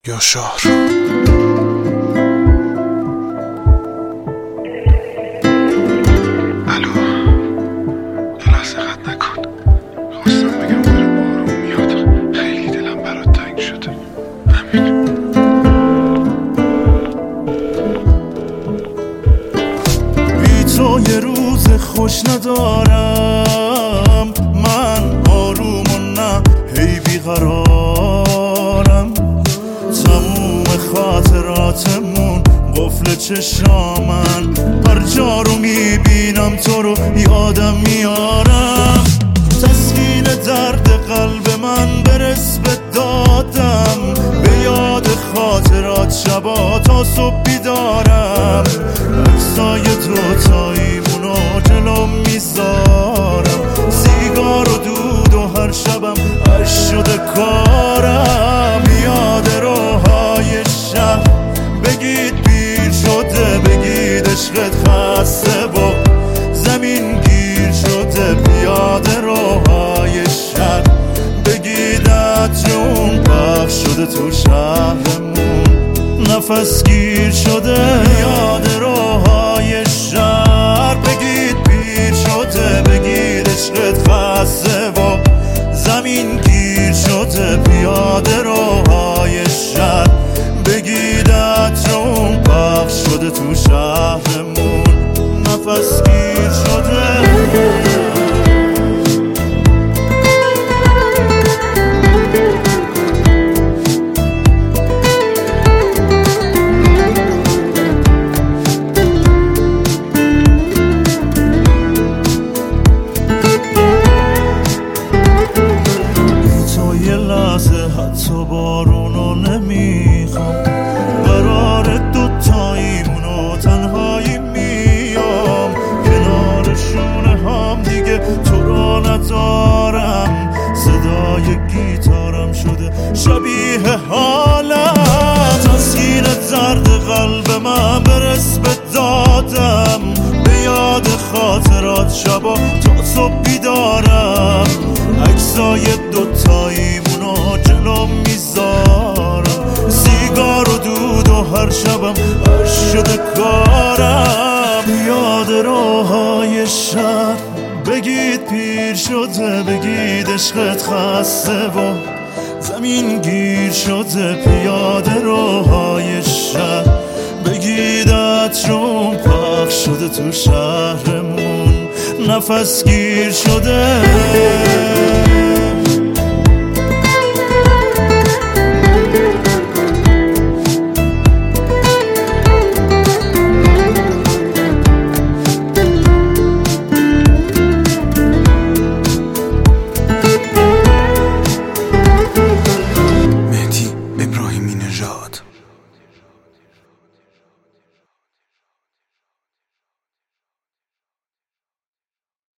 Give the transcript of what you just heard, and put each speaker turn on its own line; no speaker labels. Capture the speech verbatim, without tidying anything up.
یا شهر. الو، یه لحظه قطع نکن. خواستم بگم داره بارون میاد، خیلی دلم برات تنگ شده. همین.
بی تو یه روز خوش ندارم، من آروم و نه هی بیقرارم. تموم خاطراتمون قفل چشامن، هر جا رو میبینم تو رو یادم میارم. تسکین درد قلب من برس به دادم، به یاد خاطرات شبا تا صبح بیدارم. عکسای دوتاییمونو جلو میذارم، سیگار و دود و هر شبم عشق شده کارم. یاد روهای شب بگید پیر شده، بگید عشقت خسته و زمین گیر شده. بیاد روهای شب بگید عطرون پخش شده تو شهرمون، نفس گیر شده. یاد روهای شهر بگید پیر شده، بگید عشقت خسته و زمین گیر شده. بیاد روهای شهر بگید عطرون پخش شده تو شهرمون، نفس گیر شده. حتی بارونو نمیخوام، قرار دوتاییمونو تنهایی میام. کنارشونه هم دیگه تو رو ندارم، صدای گیتارم شده شبیه حالم. تسکین درد قلب من برس به دادم، به یاد خاطرات شبا تا صبح بیدارم. عکسای دوتاییمونو جلو میذارم، سیگار و دود و هر شبم عشق شده کارم. یاد روهای شب بگید پیر شده، بگید عشقت خسته و زمین گیر شده. پیاده روهای شب بگید عطرون پخش شده تو شهرمون، نفس گیر شده.